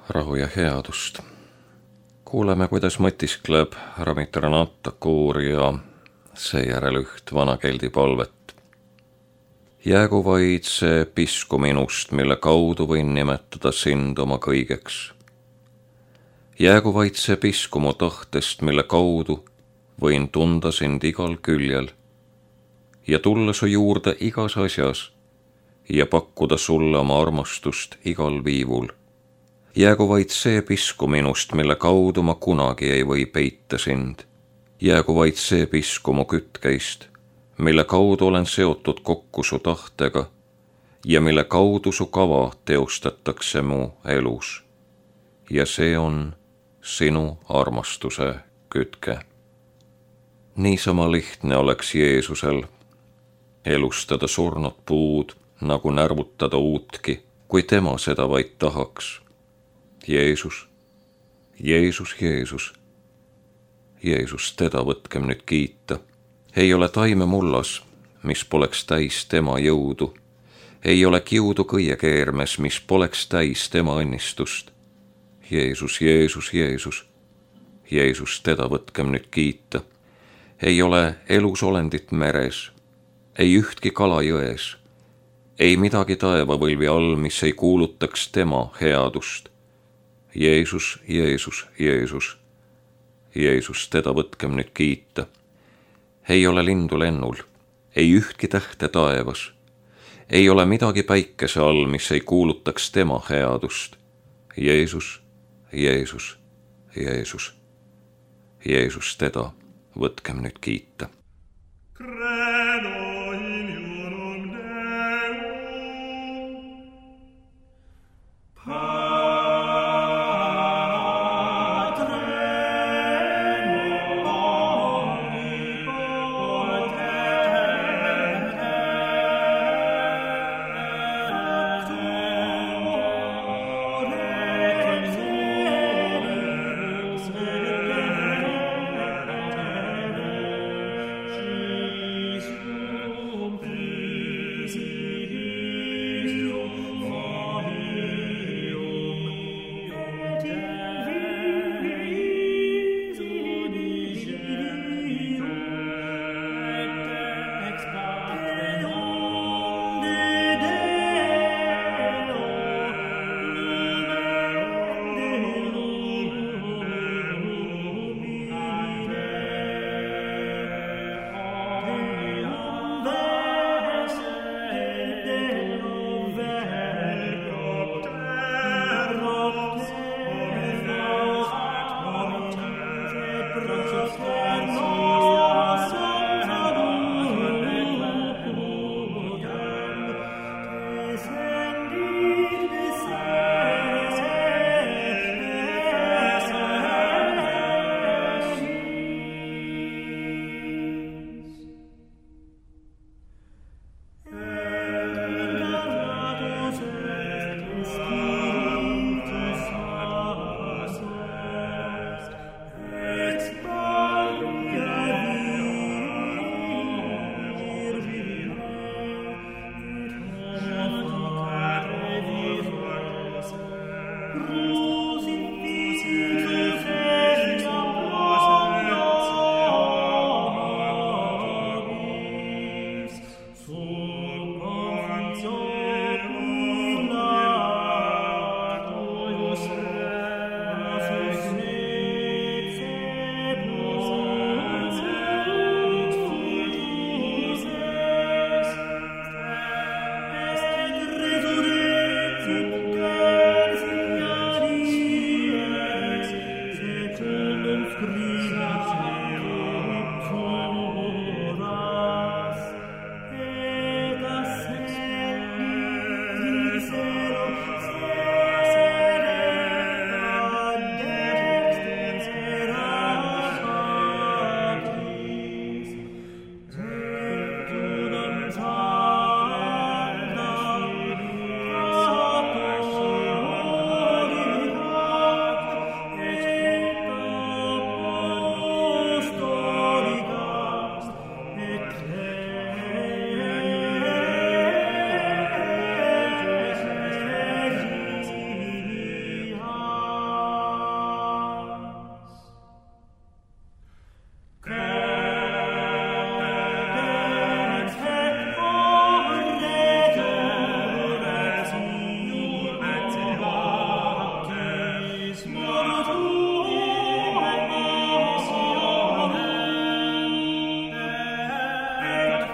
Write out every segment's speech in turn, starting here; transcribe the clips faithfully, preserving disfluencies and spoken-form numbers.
rahu ja headust. Kuuleme, kuidas mõtiskleb Ramitranata koor ja seejärel üht vanakeldi palvet. Jäägu vaid see pisku minust, mille kaudu võin nimetada sind oma kõigeks. Jäägu vaid see pisku mu tahtest, mille kaudu võin tunda sind igal küljel ja tulla su juurde igas asjas ja pakkuda sulle oma armastust igal viivul. Jäägu vaid see pisku minust, mille kaudu ma kunagi ei või peita sind. Jäägu vaid see pisku mu kütkeist, mille kaudu olen seotud kokku su tahtega ja mille kaudu su kava teostatakse mu elus. Ja see on sinu armastuse kütke. Niisama lihtne oleks Jeesusel elustada surnud puud, nagu närvutada uutki, kui tema seda vaid tahaks. Jeesus, Jeesus, Jeesus, Jeesus, teda võtkem nüüd kiita. Ei ole taime mullas, mis poleks täis tema jõudu. Ei ole kiudu kõiekeermes, mis poleks täis tema õnnistust. Jeesus, Jeesus, Jeesus, Jeesus, teda võtkem nüüd kiita. Ei ole elus olendit meres, ei ühtki kala jões, ei midagi taevavõlvi all, mis ei kuulutaks tema headust. Jeesus, Jeesus, Jeesus, Jeesus, teda võtkem nüüd kiita. Ei ole lindu lennul, ei ühtki tähte taevas, ei ole midagi päikese all, mis ei kuulutaks tema headust. Jeesus, Jeesus, Jeesus, Jeesus, teda võtkem nüüd kiita.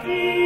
King.